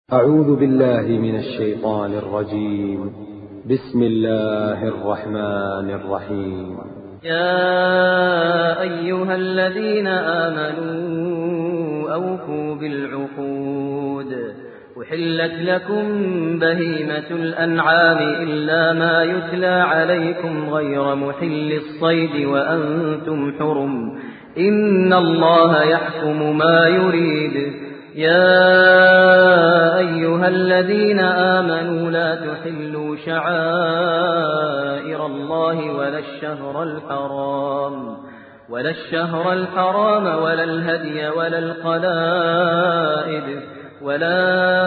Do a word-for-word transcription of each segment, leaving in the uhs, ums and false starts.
أعوذ بالله من الشيطان الرجيم. بسم الله الرحمن الرحيم. يا أيها الذين آمنوا أوفوا بالعقود. أحلت لكم بهيمة الأنعام إلا ما يتلى عليكم غير محل الصيد وأنتم حرم، إن الله يحكم ما يريد. يا أيها الذين آمنوا لا تحلوا شعائر الله ولا الشهر الحرام ولا الشهر الحرام ولا الهدي ولا القلائد ولا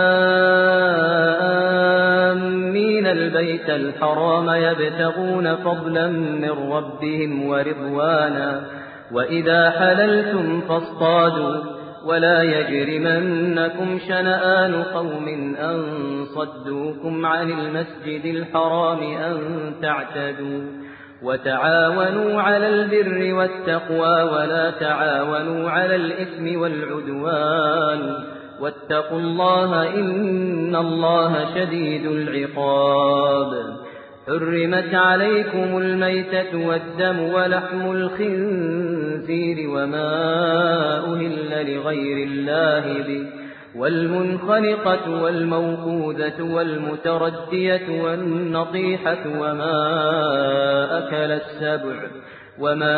آمين البيت الحرام يبتغون فضلا من ربهم ورضوانا، وإذا حللتم فاصطادوا، ولا يجرمنكم شنآن قوم أن صدوكم عن المسجد الحرام أن تعتدوا، وتعاونوا على البر والتقوى ولا تعاونوا على الإثم والعدوان، واتقوا الله إن الله شديد العقاب. حرمت عليكم الميتة والدم ولحم الخنزير وما أهل لغير الله به، والمنخنقة والموقوذة والمتردية والنطيحة وما أكل السبع وما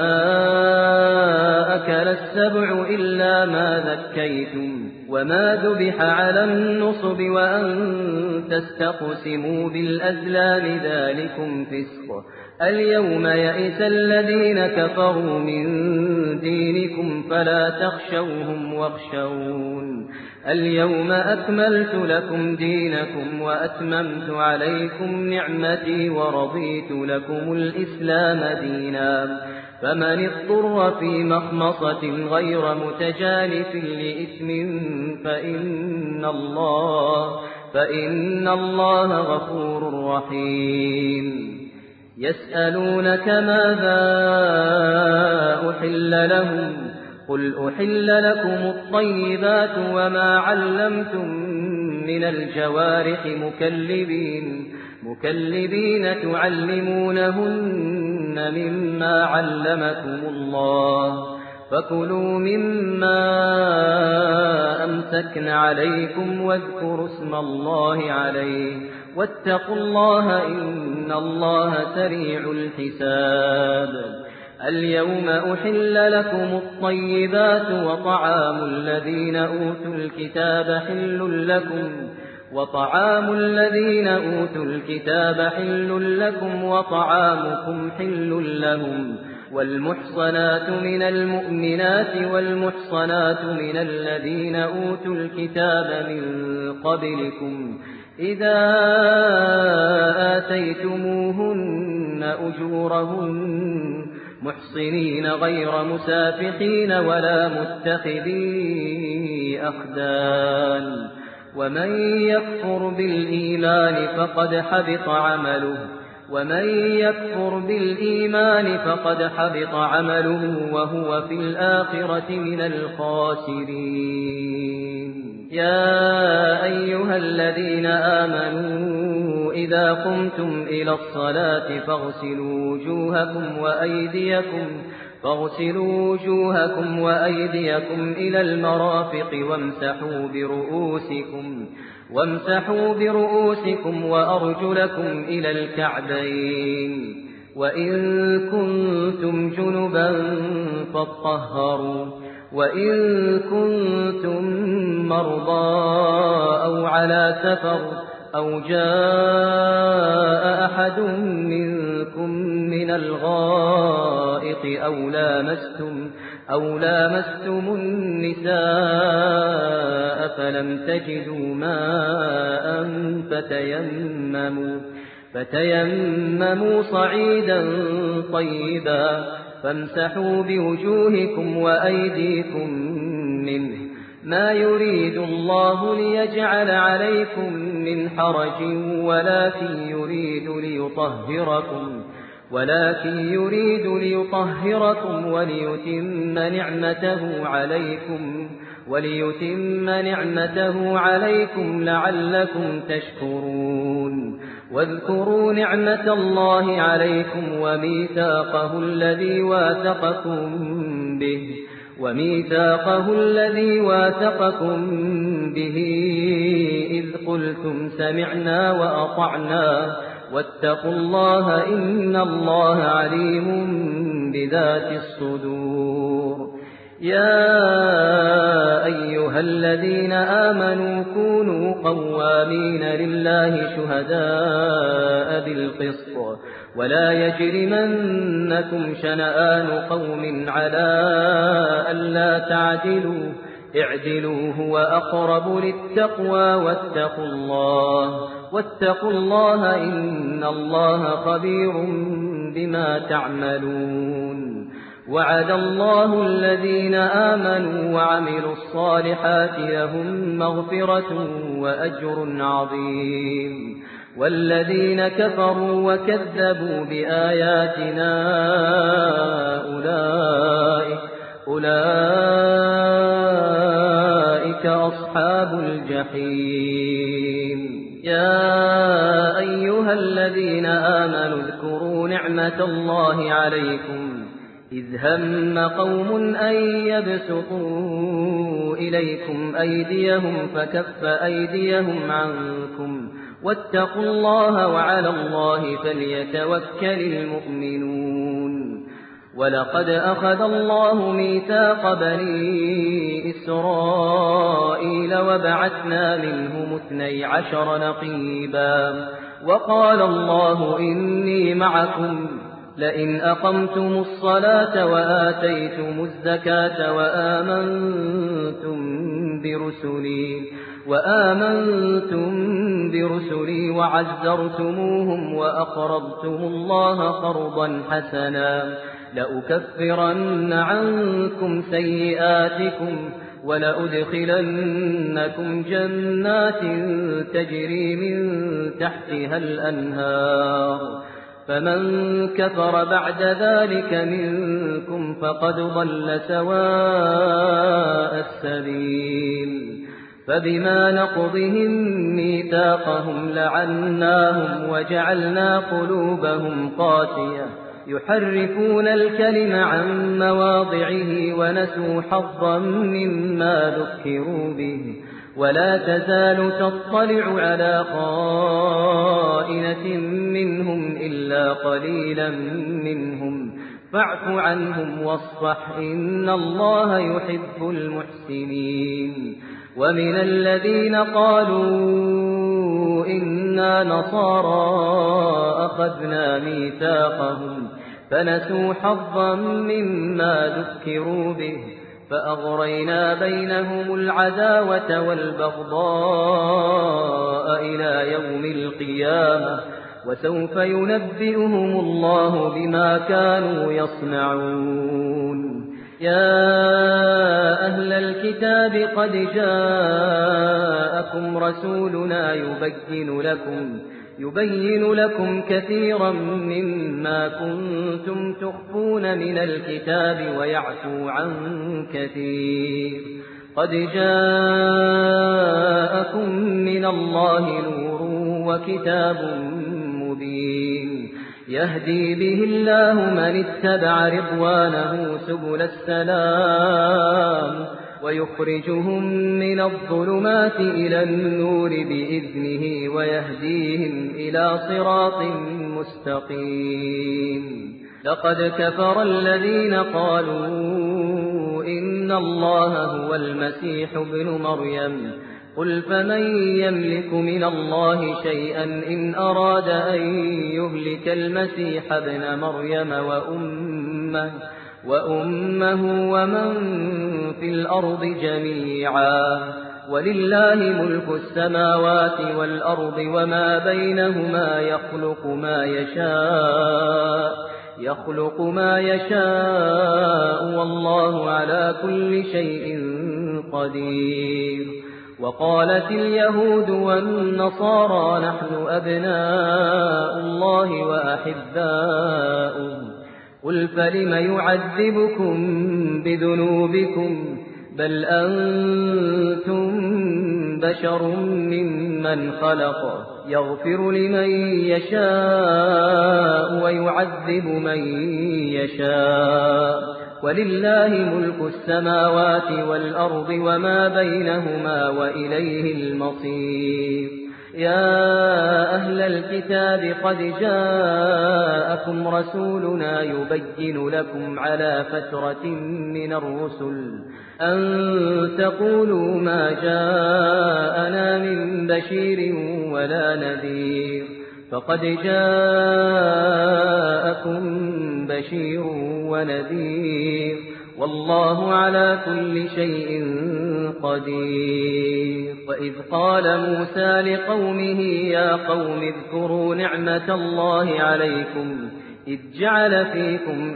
أكل السبع إلا ما ذكيتم وما ذبح على النصب وأن تستقسموا بالأزلام ذلكم فسق. اليوم يئس الذين كفروا من دينكم فلا تخشوهم واخشون. اليوم أكملت لكم دينكم وأتممت عليكم نعمتي ورضيت لكم الإسلام دينا، فمن اضطر في مخمصة غير متجانف لإثم فإن الله فإن الله غفور رحيم. يسألونك ماذا أحل لهم، قل أحل لكم الطيبات وما علمتم من الجوارح مكلبين مكلبين تعلمونهن مما علمكم الله، فكلوا مما أمسكن عليكم واذكروا اسم الله عليه، واتقوا الله إن الله سريع الحساب. اليوم أحل لكم الطيبات وطعام الذين أوتوا الكتاب حل لكم وطعام الذين أوتوا الكتاب حل لكم وطعامكم حل لهم، والمحصنات من المؤمنات والمحصنات من الذين أوتوا الكتاب من قبلكم إذا آتيتموهن أجورهن محصنين غير مسافحين ولا متخذي أخدان، ومن يكفر بالإيمان فقد حبط عمله ومن يكفر بالإيمان فقد حبط عمله وهو في الآخرة من الخاسرين. يا أيها الذين آمنوا إذا قمتم إلى الصلاة فاغسلوا وجوهكم وأيديكم فاغسلوا وجوهكم وأيديكم إلى المرافق وامسحوا برؤوسكم وامسحوا برؤوسكم وأرجلكم إلى الكعبين، وإن كنتم جنبا فاطهروا، وإن كنتم مرضى أو على سفر أو جاء أحد منكم من الغائط أو لامستم أو لامستم النساء فلم تجدوا ماء فتيمموا فتيمموا صعيدا طيبا فامسحوا بوجوهكم وأيديكم منه، ما يريد الله ليجعل عليكم من حرج ولكن يريد ليطهركم ولكن يريد ليطهركم وليتم نعمته عليكم وليتم نعمته عليكم لعلكم تشكرون واذكروا نعمة الله عليكم وميثاقه الذي واثقكم به وميثاقه الذي واثقكم به إذ قلتم سمعنا وأطعنا واتقوا الله إن الله عليم بذات الصدور. يا أيها الذين آمنوا كونوا قوامين لله شهداء بالقسط ولا يجرمنكم شنآن قوم على ألا تعدلوا اعدلوا هو أقرب للتقوى واتقوا الله واتقوا الله إن الله خبير بما تعملون. وعد الله الذين آمنوا وعملوا الصالحات لهم مغفرة وأجر عظيم والذين كفروا وكذبوا بآياتنا أولئك, أولئك أصحاب الجحيم. يا أيها الذين آمنوا اذكروا نعمة الله عليكم إذ هم قوم أن يبسطوا إليكم أيديهم فكف أيديهم عنكم واتقوا الله وعلى الله فليتوكل المؤمنون. ولقد أخذ الله ميثاق بني إسرائيل وبعثنا منهم اثني عشر نقيبا وقال الله إني معكم لئن أقمتم الصلاة وآتيتم الزكاة وآمنتم برسلي وآمنتم برسلي وعزرتموهم وأقرضتم الله قرضا حسنا لأكفرن عنكم سيئاتكم ولأدخلنكم جنات تجري من تحتها الأنهار فمن كفر بعد ذلك منكم فقد ضل سواء السبيل. فبما نقضهم ميثاقهم لعناهم وجعلنا قلوبهم قاسية يحرفون الكلم عن مواضعه ونسوا حظا مما ذكروا به ولا تزال تطلع على خائنة منهم إلا قليلا منهم فاعف عنهم واصفح إن الله يحب المحسنين. ومن الذين قالوا إنا نصارى أخذنا ميثاقهم فنسوا حظا مما ذكروا به فأغرينا بينهم العداوة والبغضاء إلى يوم القيامة وسوف ينبئهم الله بما كانوا يصنعون. يا أهل الكتاب قد جاءكم رسولنا يبين لكم يبين لكم كثيرا مما كنتم تخفون من الكتاب ويعفو عن كثير. قد جاءكم من الله نور وكتاب مبين يهدي به الله من اتبع رضوانه سبل السلام ويخرجهم من الظلمات إلى النور بإذنه ويهديهم إلى صراط مستقيم. لقد كفر الذين قالوا إن الله هو المسيح ابن مريم قل فمن يملك من الله شيئا إن أراد أن يهلك المسيح ابن مريم وأمه وأمه ومن في الأرض جميعا ولله ملك السماوات والأرض وما بينهما يخلق ما يشاء يخلق ما يشاء والله على كل شيء قدير. وقالت اليهود والنصارى نحن أبناء الله وأحباؤه قل فلم يعذبكم بذنوبكم بل أنتم بشر ممن خلق يغفر لمن يشاء ويعذب من يشاء ولله ملك السماوات والأرض وما بينهما وإليه المصير. يا أهل الكتاب قد جاءكم رسولنا يبين لكم على فترة من الرسل أن تقولوا ما جاءنا من بشير ولا نذير، فقد جاءكم بشير ونذير والله على كل شيء قدير. وإذ قال موسى لقومه يا قوم اذكروا نعمة الله عليكم إذ جعل فيكم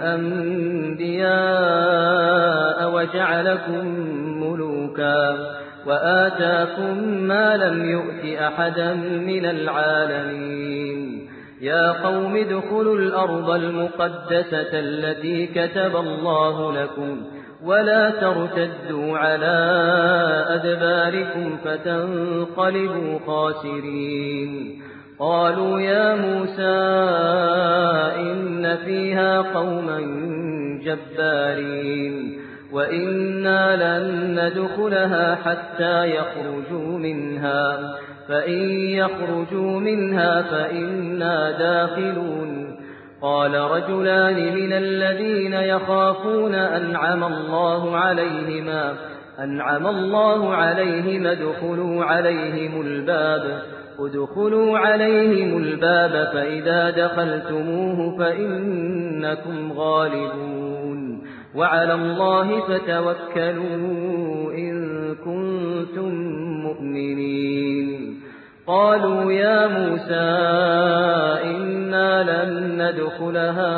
أنبياء وجعلكم ملوكا وآتاكم ما لم يؤت أحدا من العالمين. يا قوم ادخلوا الأرض المقدسة التي كتب الله لكم ولا ترتدوا على أدباركم فتنقلبوا خاسرين. قالوا يا موسى إن فيها قوما جبارين وإنا لن ندخلها حتى يخرجوا منها فإن يخرجوا منها فإنا داخلون. قال رجلان من الذين يخافون أنعم الله عليهما أنعم الله عليهم ادخلوا عليهم الباب ادخلوا عليهم الباب فإذا دخلتموه فإنكم غالبون وعلى الله فتوكلوا إن كنتم مؤمنين. قالوا يا موسى إنا لن ندخلها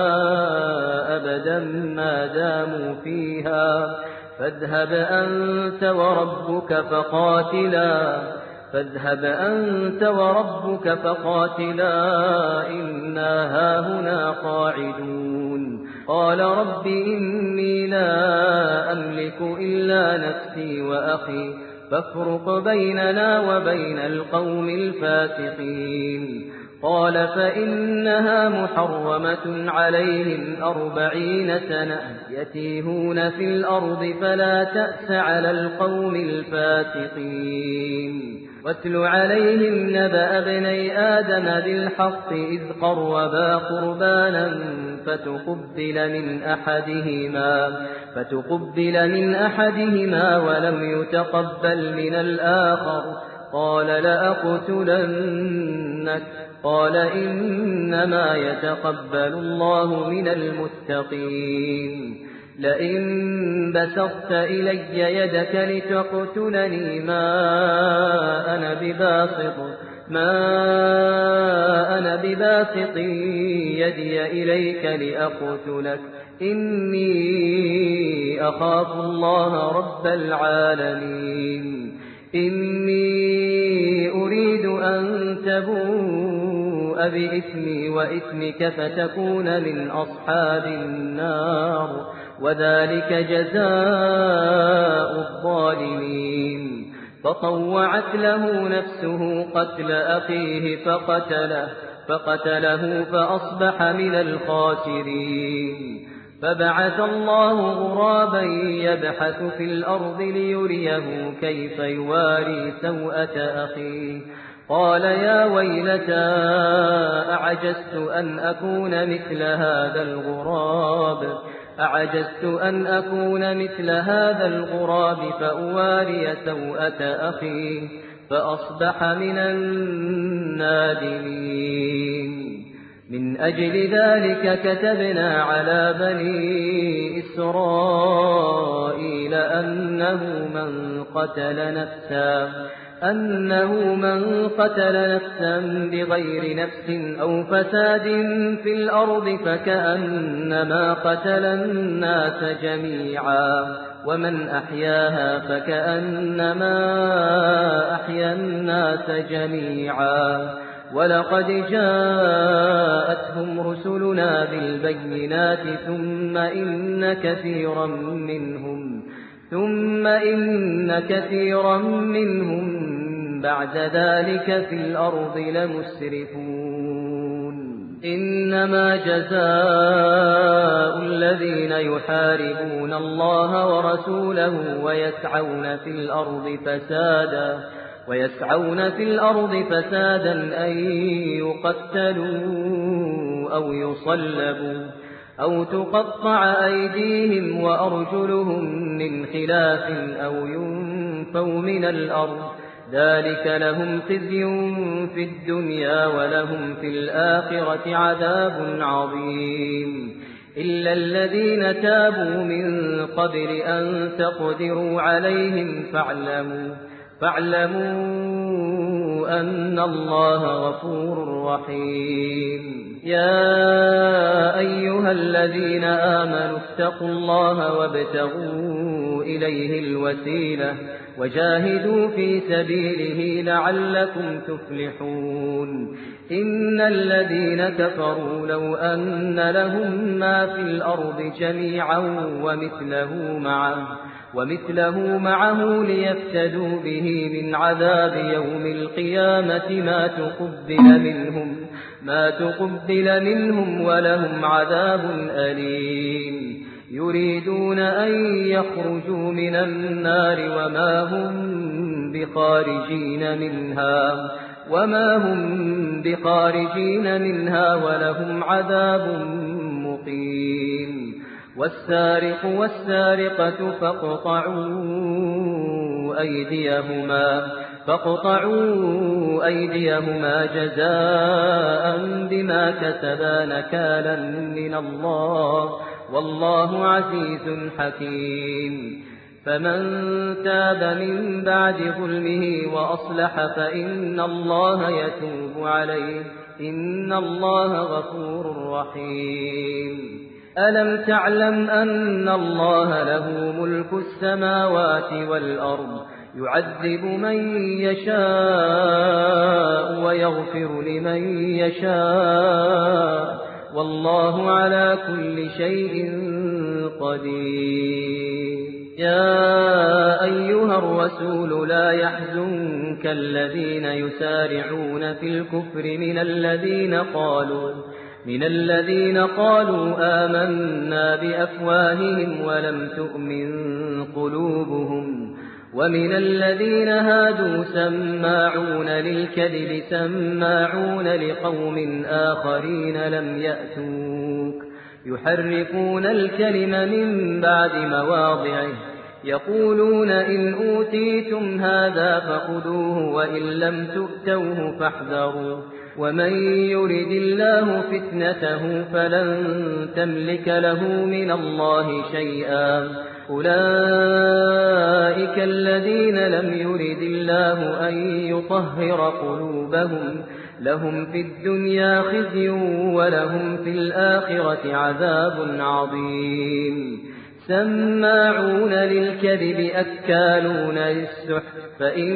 أبدا ما داموا فيها فاذهب أنت وربك فقاتلا فاذهب أنت وربك فقاتلا إنا هاهنا قاعدون. قال رب إني لا أملك إلا نفسي وأخي فافرق بيننا وبين القوم الفاسقين. قال فإنها محرمة عليهم أربعين سنة يتيهون في الأرض فلا تأس على القوم الفاسقين. واتل عليهم نبأ ابني آدم بالحق إذ قربا قربانا فتقبل من أحدهما فتقبل من أحدهما ولم يتقبل من الآخر قال لأقتلنك قال إنما يتقبل الله من المتقين. لئن بسطت إلي يدك لتقتلني ما أنا بباسط ما أنا بباسط يدي إليك لأقتلك إني أخاف الله رب العالمين. إني أريد أن تبوء بإثمي وإثمك فتكون من أصحاب النار وذلك جزاء الظالمين. فطوعت له نفسه قتل أخيه فقتله فقتله فأصبح من الخاسرين. فبعث الله غرابا يبحث في الأرض ليريه كيف يواري سوءة أخيه قال يا ويلتى أعجزت أن أكون مثل هذا الغراب أعجزت أن أكون مثل هذا الغراب فأواري سوءة أخي فأصبح من النادمين. من أجل ذلك كتبنا على بني إسرائيل أنه من قتل نفسا أنه من قتل نفسا بغير نفس أو فساد في الأرض فكأنما قتل الناس جميعا ومن أحياها فكأنما أحيا الناس جميعا. ولقد جاءتهم رسلنا بالبينات ثم إن كثيرا منهم ثم إن كثيرا منهم بعد ذلك في الأرض لمسرفون إنما جزاء الذين يحاربون الله ورسوله ويسعون في الأرض فسادا ويسعون في الأرض فسادا أن يقتلوا أو يصلبوا أو تقطع أيديهم وأرجلهم من خلاف أو ينفوا من الأرض ذلك لهم خزي في الدنيا ولهم في الآخرة عذاب عظيم إلا الذين تابوا من قبل أن تقدروا عليهم فاعلموا فاعلموا أن الله غفور رحيم يا أيها الذين آمنوا اتقوا الله وابتغوا إليه الوسيلة وجاهدوا في سبيله لعلكم تفلحون إن الذين كفروا لو أن لهم ما في الأرض جميعا ومثله معه ومثله معه ليفتدوا به من عذاب يوم القيامة ما تقبل منهم ما تقبل منهم ولهم عذاب أليم يريدون أن يخرجوا من النار وما هم بخارجين منها وما هم بخارجين منها ولهم عذاب مقيم والسارق والسارقة فاقطعوا أيديهما فاقطعوا أيديهما جزاء بما كسبا نكالا من الله والله عزيز حكيم فمن تاب من بعد ظلمه وأصلح فإن الله يتوب عليه إن الله غفور رحيم ألم تعلم أن الله له ملك السماوات والأرض يعذب من يشاء ويغفر لمن يشاء والله على كل شيء قدير يا أيها الرسول لا يحزنك الذين يسارعون في الكفر من الذين قالوا من الذين قالوا آمنا بأفواههم ولم تؤمن قلوبهم ومن الذين هادوا سماعون للكذب سماعون لقوم آخرين لم يأتوك يحرفون الكلم من بعد مواضعه يقولون إن أوتيتم هذا فخذوه وإن لم تؤتوه فاحذروا ومن يرد الله فتنته فلن تملك له من الله شيئا أولئك الذين لم يرد الله أن يطهر قلوبهم لهم في الدنيا خزي ولهم في الآخرة عذاب عظيم سماعون للكذب أكالون للسحت فإن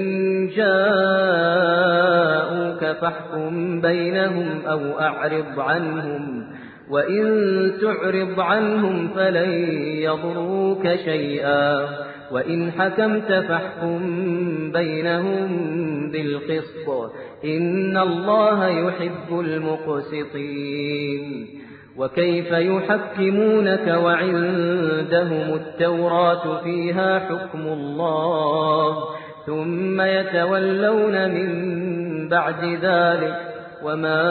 جاءوك فاحكم بينهم أو أعرض عنهم وإن تعرض عنهم فلن يضروك شيئا وإن حكمت فاحكم بينهم بالقسط إن الله يحب المقسطين وكيف يحكمونك وعندهم التوراة فيها حكم الله ثم يتولون من بعد ذلك وما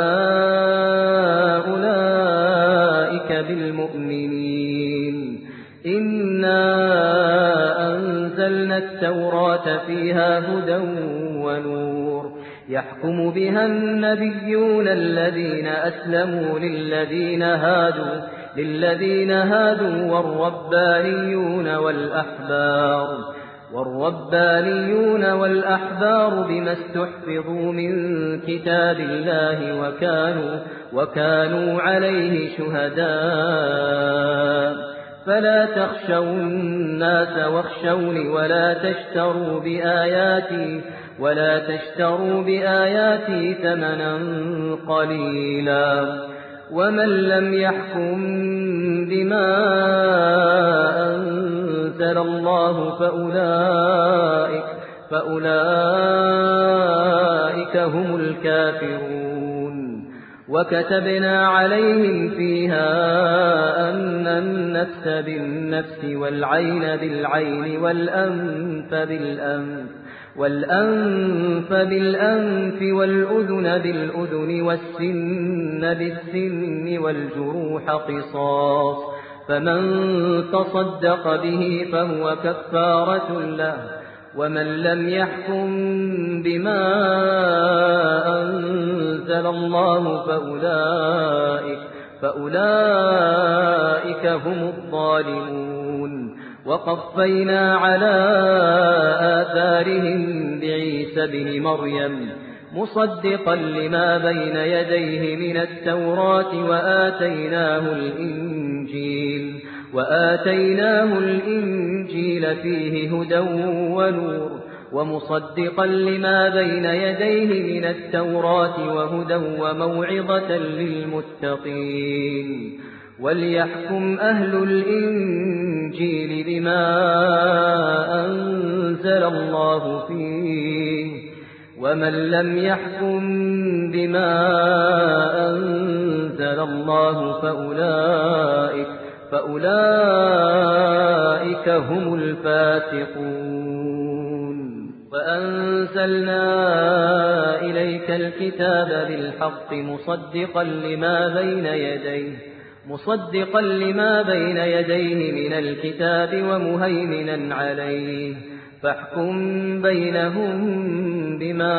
أولئك بالمؤمنين إنا أنزلنا التوراة فيها هدى ونور يحكم بها النبيون الذين أسلموا للذين هادوا للذين هادوا والربانيون والأحبار والربانيون والأحبار بما استحفظوا من كتاب الله وكانوا وكانوا عليه شهداء فلا تخشوا الناس واخشوني ولا تشتروا بآياتي ولا تشتروا بآياتي ثمنا قليلا ومن لم يحكم بما أنزل أنزل الله فأولئك, فأولئك هم الكافرون. وكتبنا عليهم فيها أن النفس بالنفس والعين بالعين والأنف بالأنف والأنف بالأنف والأذن بالأذن والسن بالسن والجروح قصاص، فمن تصدق به فهو كفارة له. ومن لم يحكم بما أنزل الله فأولئك, فأولئك هم الظالمون. وقفينا على آثارهم بعيسى بن مريم مصدقا لما بين يديه من التوراة وآتيناه الإنجيل, وآتيناه الإنجيل فيه هدى ونور ومصدقا لما بين يديه من التوراة وهدى وموعظة للمتقين. وليحكم أهل الإنجيل بما أنزل الله فيه، ومن لم يحكم بما أنزل الله فأولئك, فأولئك هم الفاسقون. وأنزلنا إليك الكتاب بالحق مصدقا لما بين يديه مصدقا لما بين يديه من الكتاب ومهيمنا عليه، فاحكم بينهم بما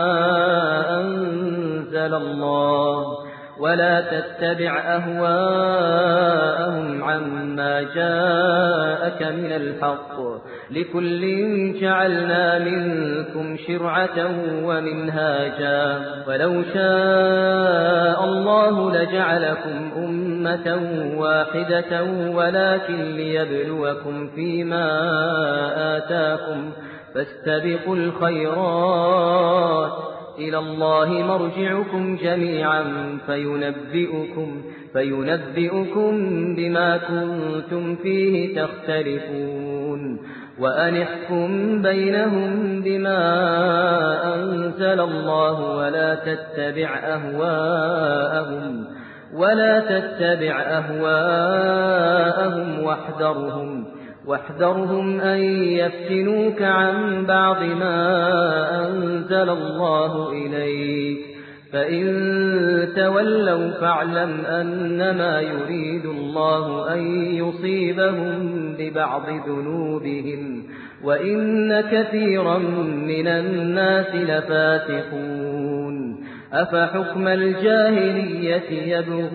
أنزل الله، ولا تتبع أهواءهم عما جاءك من الحق، لكل جعلنا منكم شرعة ومنهاجا، ولو شاء الله لجعلكم أمة واحدة ولكن ليبلوكم فيما آتاكم، فاستبقوا الخيرات، إلى الله مرجعكم جميعا فينبئكم, فينبئكم بما كنتم فيه تختلفون. وأن احكم بينهم بما أنزل الله ولا تتبع أهواءهم ولا تتبع أهواءهم واحذرهم واحذرهم أن يفتنوك عن بعض ما أنزل الله إليك، فإن تولوا فاعلم أنما يريد الله أن يصيبهم ببعض ذنوبهم، وإن كثيرا من الناس لفاسقون. أفحكم الجاهلية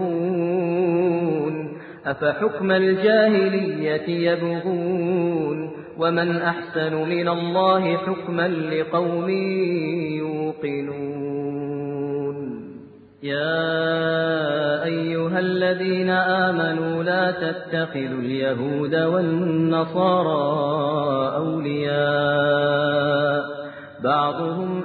يبغون أفحكم الجاهلية يبغون ومن أحسن من الله حكما لقوم يوقنون. يا أيها الذين آمنوا لا تتخذوا اليهود والنصارى أولياء، بعضهم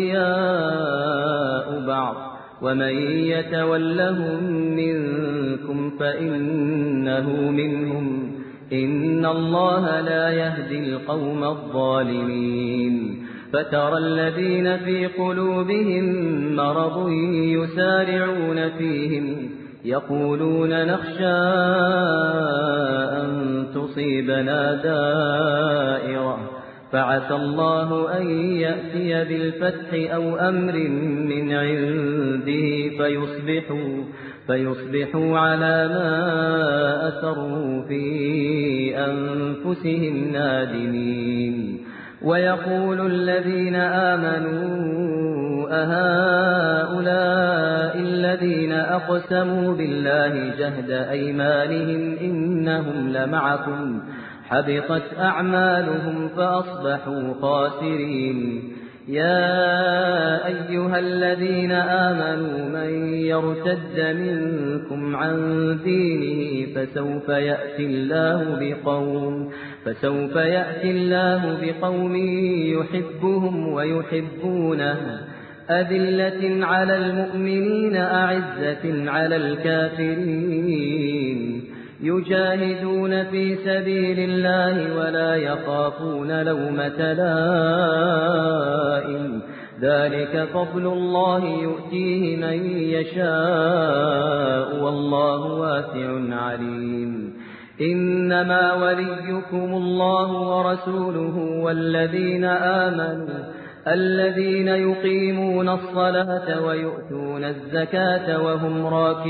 أولياء بعض، ومن يتولهم منكم فإنه منهم، إن الله لا يهدي القوم الظالمين. فترى الذين في قلوبهم مرض يسارعون فيهم يقولون نخشى أن تصيبنا دائرة، فعسى الله أن يأتي بالفتح أو أمر من عنده فيصبحوا, فيصبحوا على ما أسروا في أنفسهم نادمين. ويقول الذين آمنوا أهؤلاء الذين أقسموا بالله جهد أيمانهم إنهم لمعكم، حبطت أعمالهم فأصبحوا خاسرين. يا أيها الذين آمنوا من يرتد منكم عن دينه فسوف يأتي الله بقوم فسوف يأتي الله بقوم يحبهم ويحبونه، أذلة على المؤمنين أعزة على الكافرين، يجاهدون في سبيل الله ولا يخافون لومة لائم ذلك فضل الله يؤتيه من يشاء والله واسع عليم إنما وليكم الله ورسوله والذين آمنوا الذين يقيمون الصلاة ويؤتون الزكاة وهم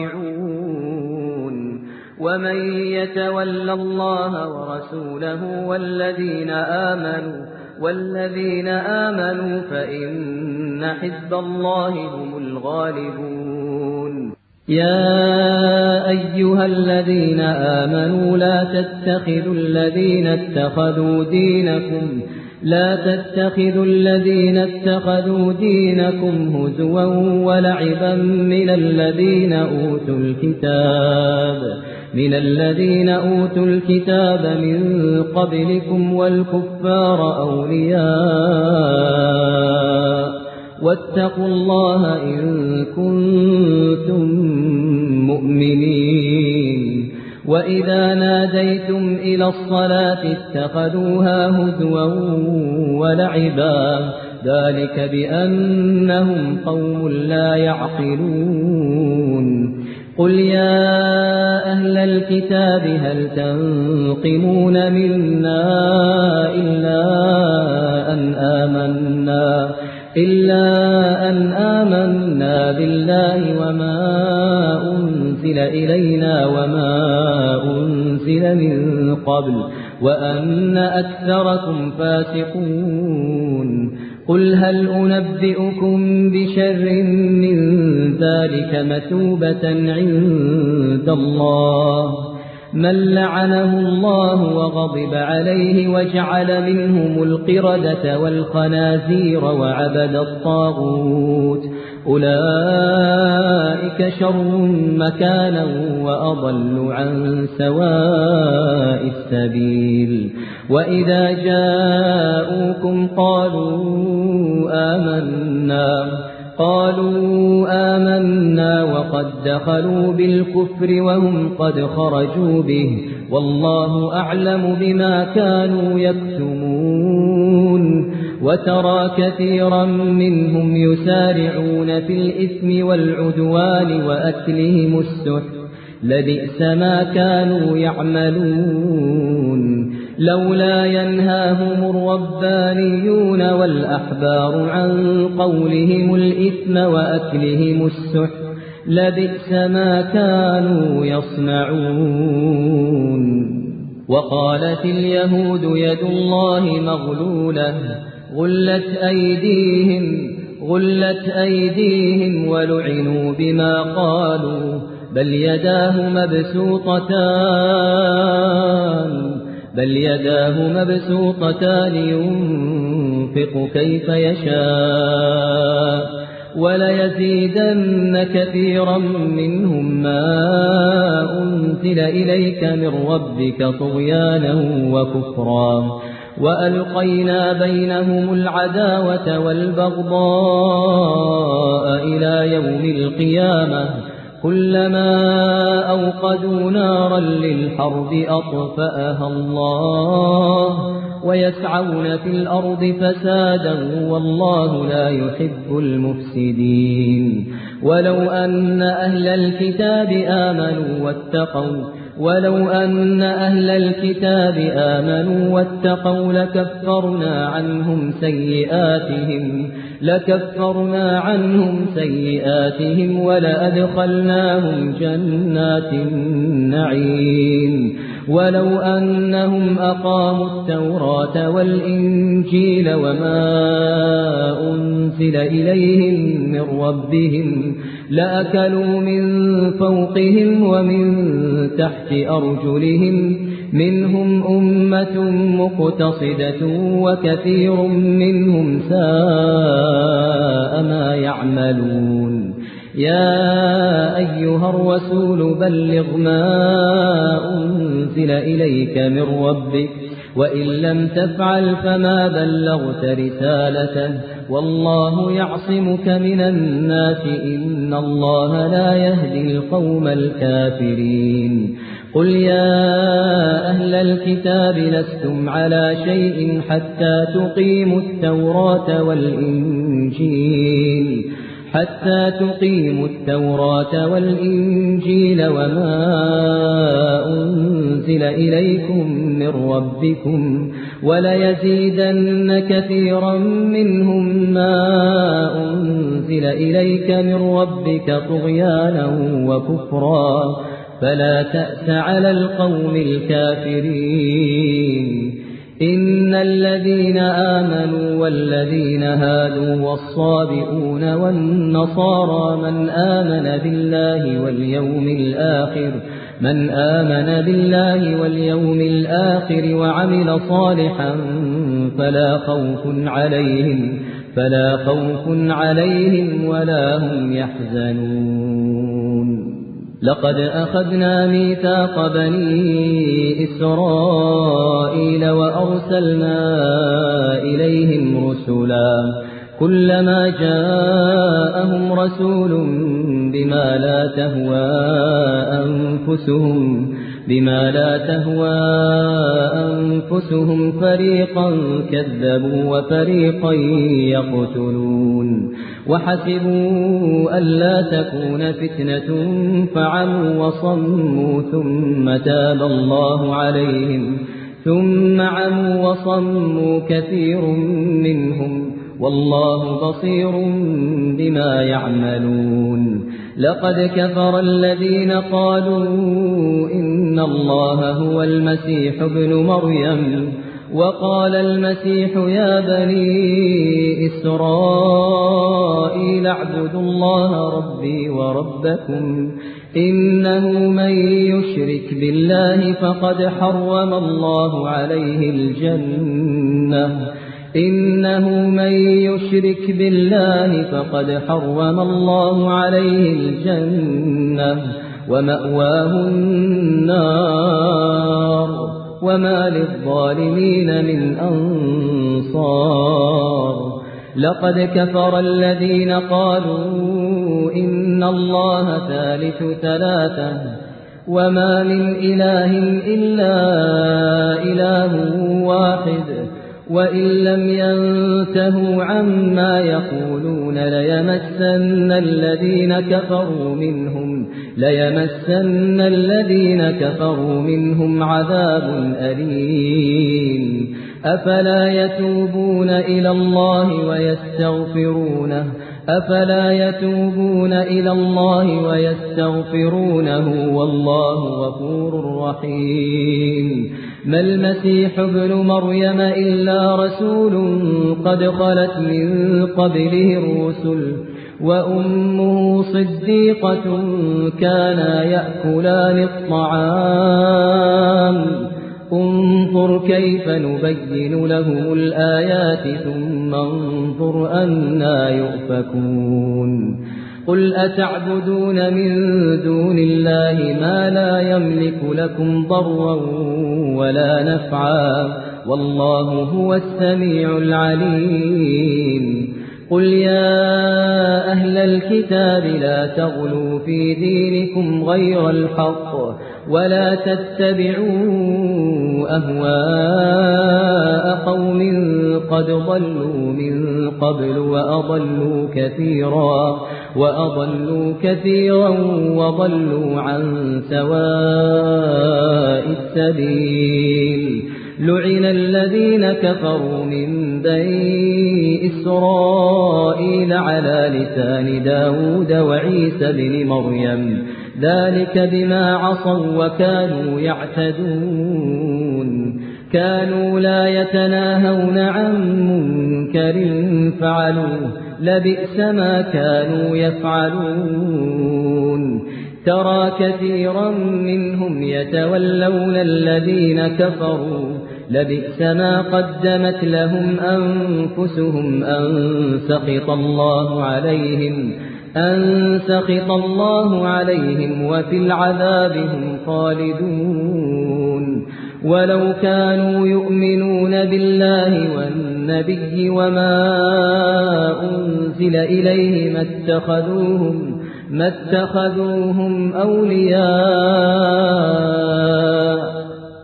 راكعون ومن يتول الله ورسوله والذين آمنوا والذين آمنوا فإن حزب الله هم الغالبون يا أيها الذين آمنوا لا تتخذوا الذين اتخذوا دينكم لا تتخذوا الذين اتخذوا دينكم هزوا ولعبا من الذين أوتوا الكتاب من الذين أوتوا الكتاب من قبلكم والكفار أولياء واتقوا الله إن كنتم مؤمنين وإذا ناديتم إلى الصلاة اتخذوها هزوا ولعبا ذلك بأنهم قوم لا يعقلون قل يا أهل الكتاب هل تنقمون منا إلا أن آمنا إلا أن آمنا بالله وما أنزل إلينا وما أنزل من قبل وأن أكثركم فاسقون قل هل أنبئكم بشر من ذلك مثوبة عند الله من لعنه الله وغضب عليه وجعل منهم القردة والخنازير وعبد الطاغوت أولئك شر مكانا وأضل عن سواء السبيل وإذا جاءوكم قالوا آمنا قالوا آمنا وقد دخلوا بالكفر وهم قد خرجوا به والله أعلم بما كانوا يكتمون وترى كثيرا منهم يسارعون في الإثم والعدوان وأكلهم السحت لبئس ما كانوا يعملون لولا ينهاهم الربانيون والأحبار عن قولهم الإثم وأكلهم السحت لبئس ما كانوا يصنعون وقالت اليهود يد الله مغلولة غلت أيديهم غلت أيديهم ولعنوا بما قالوا بل يداه مبسوطتان بل يداه مبسوطتان ينفق كيف يشاء وليزيدن كثيرا منهم ما أنزل إليك من ربك طغيانا وكفرا وألقينا بينهم العداوة والبغضاء إلى يوم القيامة كلما أوقدوا نارا للحرب أطفأها الله ويسعون في الأرض فسادا والله لا يحب المفسدين ولو أن أهل الكتاب آمنوا واتقوا ولو أن أهل الكتاب آمنوا واتقوا لكفرنا عنهم سيئاتهم لكفرنا عنهم سيئاتهم ولأدخلناهم جنات النعيم ولو أنهم أقاموا التوراة والإنجيل وما أنزل إليهم من ربهم لأكلوا من فوقهم ومن تحت أرجلهم منهم أمة مقتصدة وكثير منهم ساء ما يعملون يا أيها الرسول بلغ ما أنزل إليك من ربك وإن لم تفعل فما بلغت رسالته والله يعصمك من الناس إن الله لا يهدي القوم الكافرين قل يا أهل الكتاب لستم على شيء حتى تقيموا التوراة والإنجيل حتى تقيموا التوراة والإنجيل وما أنزل إليكم من ربكم وليزيدن كثيرا منهم ما أنزل إليك من ربك طغيانا وكفرا فلا تأس على القوم الكافرين إن الذين آمنوا والذين هادوا والصابئون والنصارى من آمن بالله واليوم الآخر من آمن بالله واليوم الآخر وعمل صالحا فلا خوف عليهم فلا خوف عليهم ولا هم يحزنون لقد أخذنا ميثاق بني إسرائيل وأرسلنا إليهم رسلا كلما جاءهم رسول بما لا تهوى أنفسهم بما لا تهوى أنفسهم فريقا كذبوا وفريقا يقتلون وحسبوا ألا تكون فتنة فعموا وصموا ثم تاب الله عليهم ثم عموا وصموا كثير منهم والله بصير بما يعملون لقد كفر الذين قالوا إن الله هو المسيح ابن مريم وقال المسيح يا بني إسرائيل اعبدوا الله ربي وربكم إنه من يشرك بالله فقد حرم الله عليه الجنة إنه من يشرك بالله فقد حرم الله عليه الجنة ومأواه النار وما للظالمين من أنصار لقد كفر الذين قالوا إن الله ثالث ثلاثة وما من إله إلا إله واحد وإن لم ينتهوا عما يقولون ليمسن الذين كفروا منهم ليمسن الذين كفروا منهم عذاب أليم أفلا يتوبون إلى الله ويستغفرونه أفلا يتوبون إلى الله ويستغفرونه والله غفور رحيم ما المسيح ابن مريم إلا رسول قد خلت من قبله الرسل وأمه صديقة كانا يأكلان الطعام انظر كيف نبين لهم الآيات ثم انظر أنا يؤفكون قل أتعبدون من دون الله ما لا يملك لكم ضرا ولا نفعا والله هو السميع العليم قل يا أهل الكتاب لا تغلوا في دينكم غير الحق ولا تتبعوا أهواء قوم قد ضلوا من قبل وأضلوا كثيرا وأضلوا كثيرا وضلوا عن سواء السبيل لعن الذين كفروا من بني إسرائيل على لسان داود وعيسى بن مريم ذلك بما عصوا وكانوا يعتدون كانوا لا يتناهون عن منكر فعلوه لبئس ما كانوا يفعلون ترى كثيرا منهم يتولون الذين كفروا لبئس ما قدمت لهم أنفسهم أن سخط الله عليهم أن سخط الله عليهم وفي العذاب هم خالدون ولو كانوا يؤمنون بالله والنبي وما أنزل إليه ما اتخذوهم ما اتخذوهم أولياء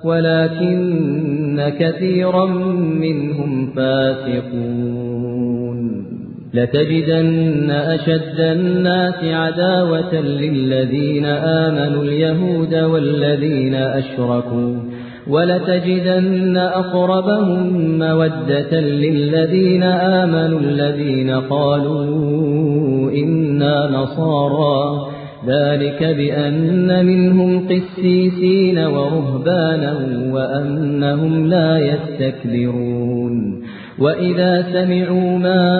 ولكن كثيرا منهم فاسقون لتجدن أشد الناس عداوة للذين آمنوا اليهود والذين أشركوا ولتجدن أقربهم مودة للذين آمنوا الذين قالوا إنا نصارى ذلك بأن منهم قسيسين ورهبانا وأنهم لا يستكبرون وإذا سمعوا ما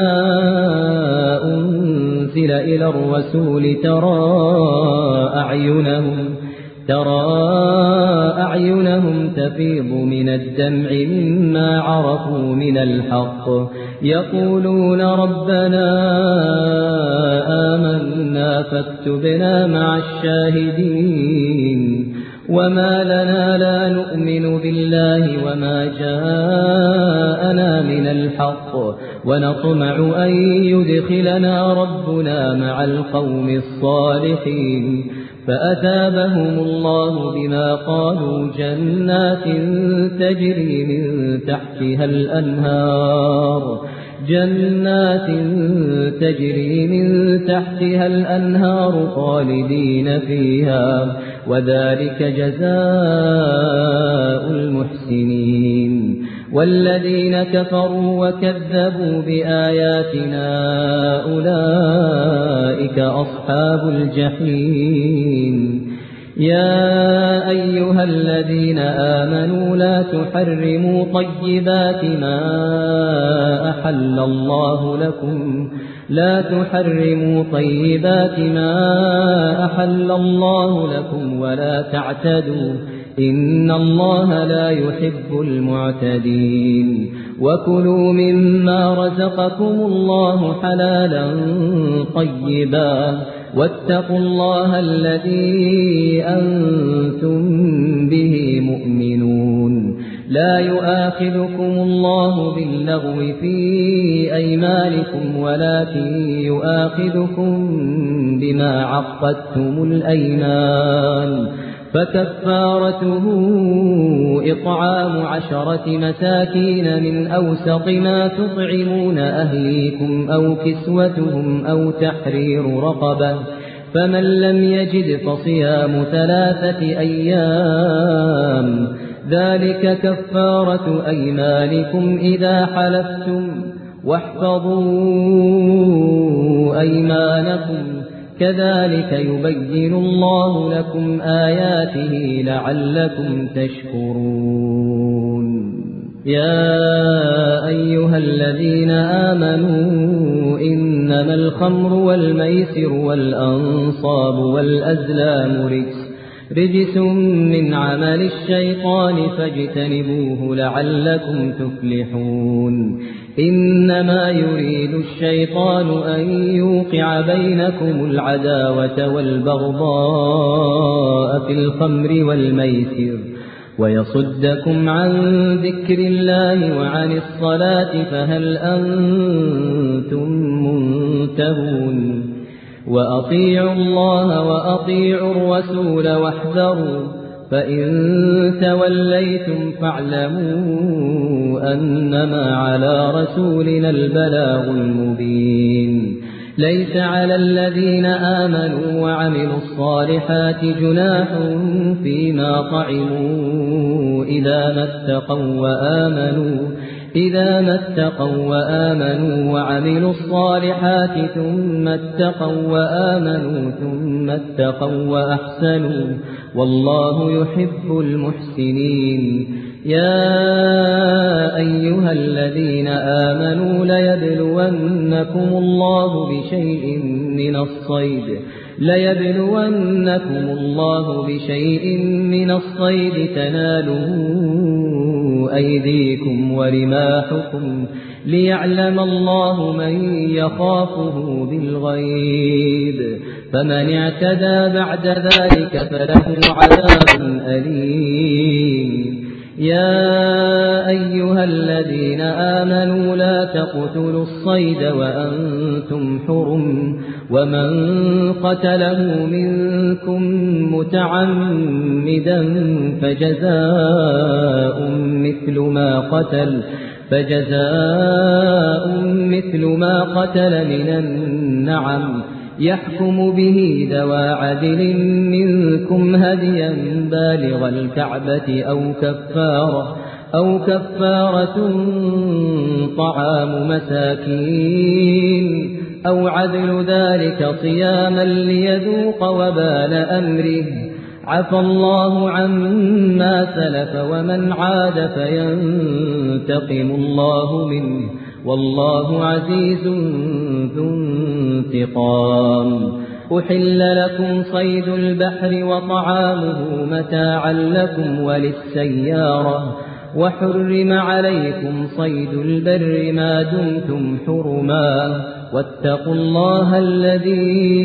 أنزل إلى الرسول ترى أعينهم ترى أعينهم تفيض من الدمع مما عرفوا من الحق يقولون ربنا آمنا فاكتبنا مع الشاهدين وما لنا لا نؤمن بالله وما جاءنا من الحق ونطمع أن يدخلنا ربنا مع القوم الصالحين فأثابهم الله بما قالوا جنات تجري من تحتها الأنهار جنات تجري من تحتها الأنهار خالدين فيها وذلك جزاء المحسنين والذين كفروا وكذبوا بآياتنا أولئك أصحاب الجحيم يا أيها الذين آمنوا لا تحرموا طيبات ما أحل الله لكم لا تحرموا طيبات ما أحل الله لكم ولا تعتدوا إن الله لا يحب المعتدين وكلوا مما رزقكم الله حلالا طيبا واتقوا الله الذي أنتم به مؤمنون لا يؤاخذكم الله باللغو في أيمانكم ولكن يؤاخذكم بما عقدتم الأيمان فكفارته إطعام عشرة مساكين من أوسط ما تطعمون أهليكم أو كسوتهم أو تحرير رقبة فمن لم يجد فصيام ثلاثة أيام ذلك كفارة أيمانكم إذا حلفتم واحفظوا أيمانكم كذلك يبين الله لكم آياته لعلكم تشكرون يا أيها الذين آمنوا إنما الخمر والميسر والأنصاب والأزلام رجس رجس من عمل الشيطان فاجتنبوه لعلكم تفلحون إنما يريد الشيطان أن يوقع بينكم العداوة والبغضاء في الخمر والميسر ويصدكم عن ذكر الله وعن الصلاة فهل أنتم منتهون وأطيعوا الله وأطيعوا الرسول واحذروا فإن توليتم فاعلموا أنما على رسولنا البلاغ المبين ليس على الذين آمنوا وعملوا الصالحات جناح فيما طعموا إذا ما اتقوا وآمنوا إذا ما اتقوا وآمنوا وعملوا الصالحات ثم اتقوا وآمنوا ثم اتقوا وأحسنوا والله يحب المحسنين يا أيها الذين آمنوا ليبلونكم الله بشيء من الصيد ليبلونكم الله بشيء من الصيد تناله أيديكم ورماحكم ليعلم الله من يخافه بالغيب فمن اعتدى بعد ذلك فله عذاب أليم يا أيها الذين آمنوا لا تقتلوا الصيد وأنتم حرم ومن قتله منكم متعمدا فجزاء مثل ما قتل فجزاء مثل ما قتل من النعم يحكم به ذوى عدل منكم هديا بالغ الكعبة أو كفارة أو كفارة طعام مساكين أو عدل ذلك صياما ليذوق وبال أمره عفى الله عما سلف ومن عاد فينتقم الله منه والله عزيز ذو انتقام. أحل لكم صيد البحر وطعامه متاعا لكم وللسيارة وحرم عليكم صيد البر ما دمتم حرما واتقوا الله الذي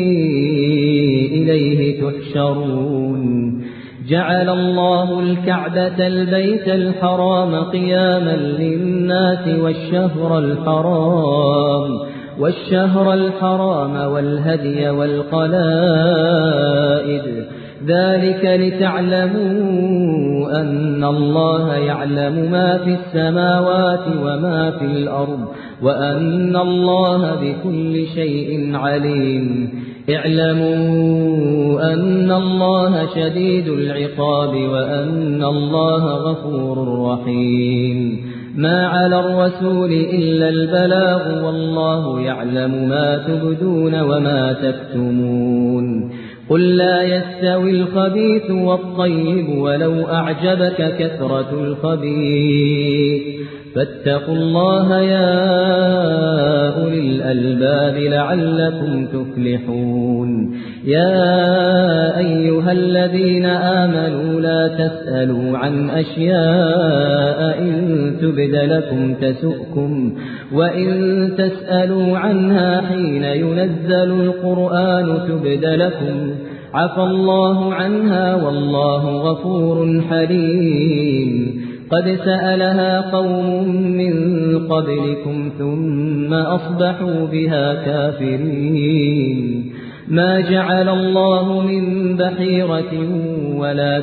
إليه تحشرون. جعل الله الكعبة البيت الحرام قياما للناس والشهر الحرام والشهر الحرام والهدي والقلائد ذلك لتعلموا أن الله يعلم ما في السماوات وما في الأرض وأن الله بكل شيء عليم. اعلموا أن الله شديد العقاب وأن الله غفور رحيم. ما على الرسول إلا البلاغ والله يعلم ما تبدون وما تكتمون. قل لا يستوي الخبيث والطيب ولو أعجبك كثرة الخبيث فاتقوا الله يا أولي الألباب لعلكم تفلحون. يا أيها الذين آمنوا لا تسألوا عن أشياء إن تبد لكم تسؤكم وإن تسألوا عنها حين ينزل القرآن تبد لكم عفى الله عنها والله غفور حليم. قد سألها قوم من قبلكم ثم أصبحوا بها كافرين. ما جعل الله من بحيرة ولا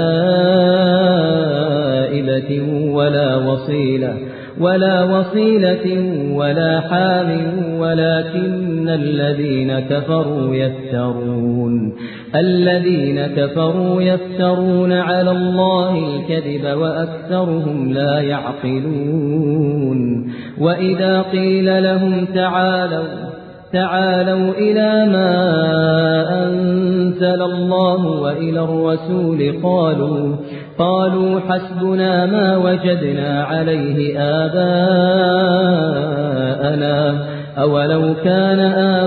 سائبة ولا وصيلة ولا وصيلة ولا حام ولكن الذين كفروا يفترون الذين كفروا يفترون على الله الكذب وأكثرهم لا يعقلون. وإذا قيل لهم تعالوا تعالوا إلى ما أنزل الله وإلى الرسول قالوا قالوا حسبنا ما وجدنا عليه آباءنا أولو كان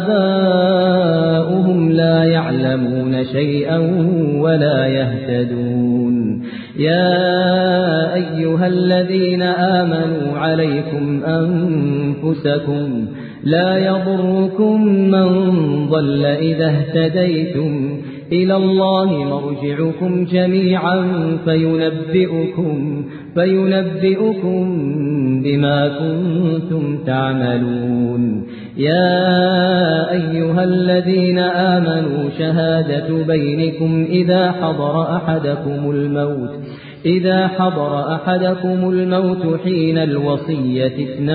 آباؤهم لا يعلمون شيئا ولا يهتدون. يا أيها الذين آمنوا عليكم أنفسكم لا يضركم من ضل إذا اهتديتم إلى الله مرجعكم جميعا فينبئكم فينبئكم بما كنتم تعملون. يا أيها الذين آمنوا شهادة بينكم إذا حضر أحدكم الموت إذا حضر أحدكم الموت حين الوصية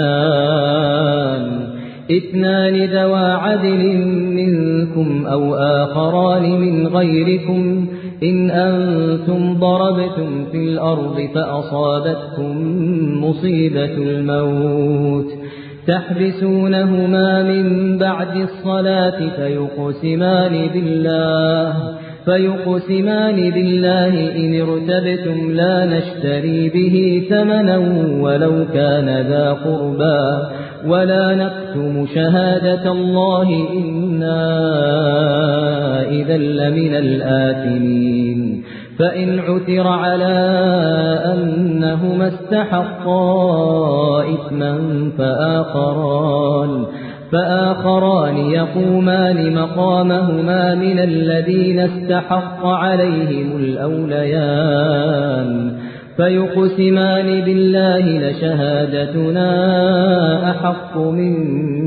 اثنان اثنان ذوى عدل منكم أو آخران من غيركم إن أنتم ضربتم في الأرض فأصابتكم مصيبة الموت تحبسونهما من بعد الصلاة فيقسمان بالله فيقسمان بالله إن ارتبتم لا نشتري به ثمنا ولو كان ذا قربى ولا نكتم شهادة الله إنا إذا لمن الآثمين. فإن عثر على أنهما استحقا إثما فآخران فآخران يقومان مقامهما من الذين استحق عليهم الأوليان فيقسمان بالله لشهادتنا أحق من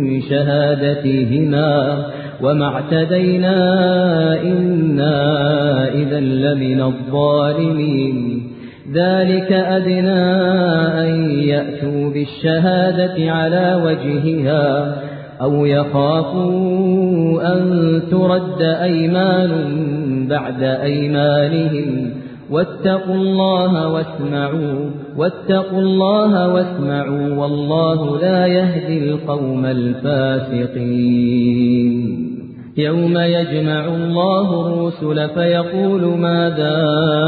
شهادتهما وما اعتدينا إنا إذا لمن الظالمين ذلك أدنى أن يأتوا بالشهادة على وجهها أو يخافوا أن ترد أيمان بعد أيمانهم واتقوا الله واسمعوا واتقوا الله واسمعوا والله لا يهدي القوم الفاسقين يوم يجمع الله الرسل فيقول ماذا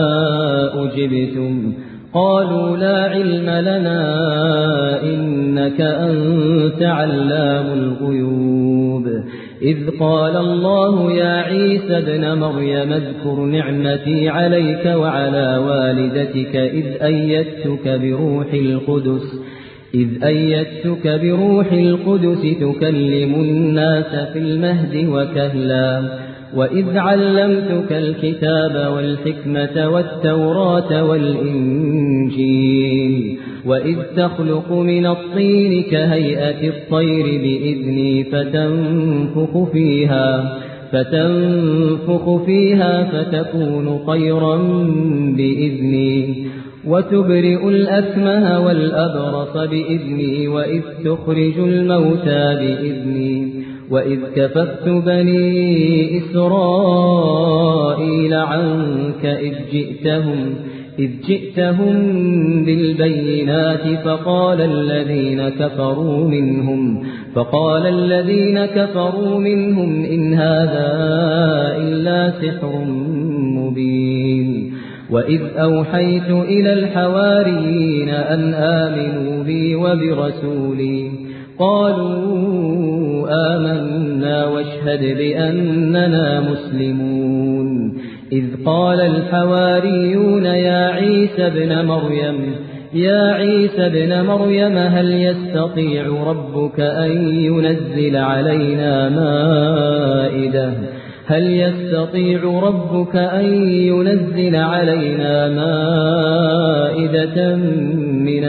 أجبتم قالوا لا علم لنا إنك أنت علام الغيوب إذ قال الله يا عيسى ابن مريم اذكر نعمتي عليك وعلى والدتك إذ أيدتك بروح القدس إذ أيدتك بروح القدس تكلم الناس في المهد وكهلا وإذ علمتك الكتاب والحكمة والتوراة والإنجيل وإذ تخلق من الطين كهيئة الطير بإذني فتنفخ فيها فتنفخ فيها فتكون طيرا بإذني وتبرئ الأكمه والأبرص بإذني وإذ تخرج الموتى بإذني وإذ كففت بني إسرائيل عنك إذ جئتهم إذ جئتهم بالبينات فقال الذين كفروا منهم فقال الذين كفروا منهم إن هذا إلا سحر مبين وإذ أوحيت إلى الحواريين أن آمنوا بي وبرسولي قالوا آمنا واشهد بأننا مسلمون إذ قال الحواريون يا عيسى ابن مريم يا عيسى ابن مريم هل يستطيع ربك أن ينزل علينا مائدة هل يستطيع ربك أن ينزل علينا مائدة من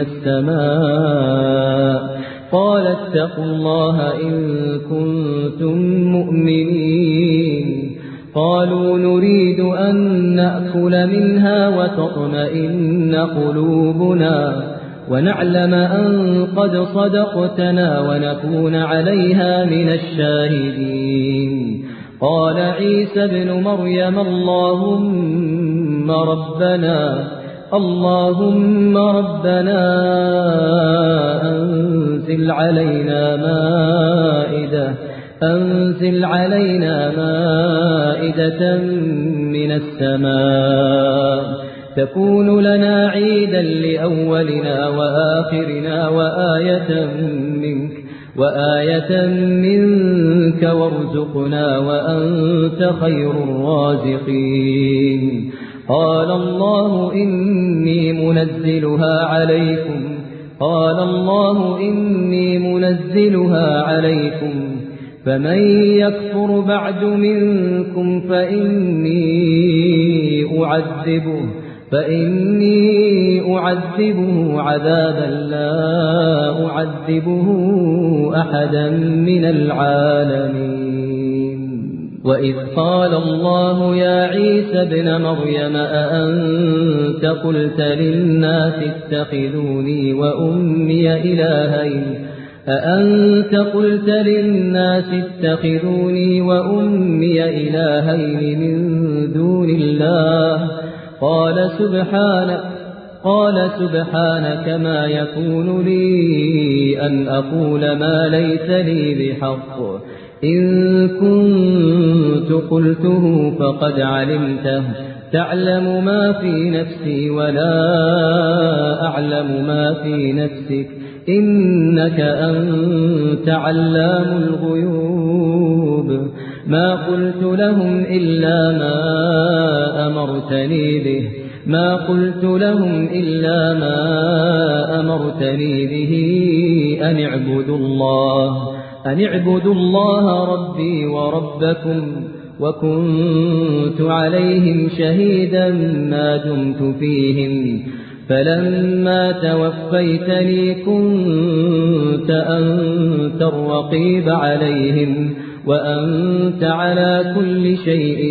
السماء قال اتقوا الله إن كنتم مؤمنين قالوا نريد أن نأكل منها وتطمئن قلوبنا ونعلم أن قد صدقتنا ونكون عليها من الشاهدين قال عيسى ابن مريم اللهم ربنا اللهم ربنا أنزل علينا مائدة أنزل علينا مائدة من السماء تكون لنا عيدا لأولنا وآخرنا وآية منك وآية منك وارزقنا وأنت خير الرازقين قال الله إني منزلها عليكم قال الله إني منزلها عليكم فمن يكفر بعد منكم فإني أعذبه فإني أعذبه عذابا لا أعذبه أحدا من العالمين وإذ قال الله يا عيسى ابن مريم أأنت قلت للناس اتخذوني وأمي إلهين أأنت قلت للناس اتخذوني وأمي إلهين من دون الله قال سبحانك قال سبحانك ما يكون لي أن أقول ما ليس لي بحق إن كنت قلته فقد علمته تعلم ما في نفسي ولا أعلم ما في نفسك إنك أنت علام الغيوب ما قلت لهم إلا ما أمرتني به ما قلت لهم إلا ما أمرتني به أن اعبدوا الله أن اعبدوا الله ربي وربكم وكنت عليهم شهيدا ما دمت فيهم فلما توفيتني كنت أنت الرقيب عليهم وأنت على كل شيء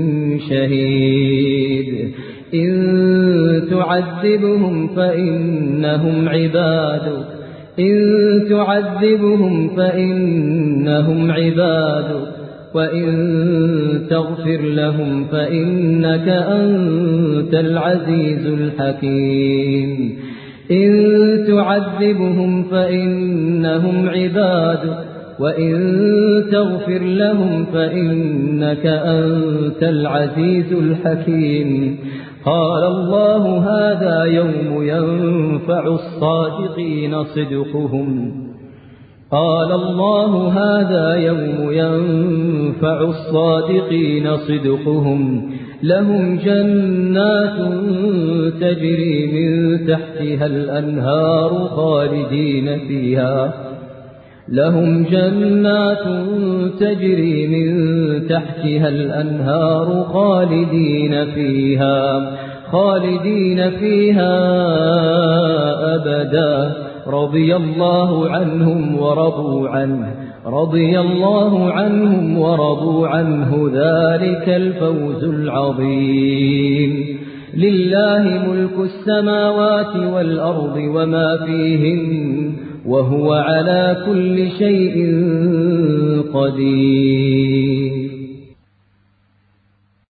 شهيد إن تعذبهم فإنهم عبادك إن تعذبهم فإنهم عبادك وإن تغفر لهم فإنك أنت العزيز الحكيم إن تعذبهم فإنهم عبادك وإن تغفر لهم فإنك أنت العزيز الحكيم قال الله هذا يوم ينفع الصادقين صدقهم قال الله هذا يوم ينفع الصادقين صدقهم لهم جنات تجري من تحتها الأنهار خالدين فيها لهم جنات تجري من تحتها الأنهار خالدين فيها خالدين فيها أبدا رضي الله عنهم ورضوا عنه رضي الله عنهم ورضوا عنه ذلك الفوز العظيم لله ملك السماوات والأرض وما فيهن وهو على كل شيء قدير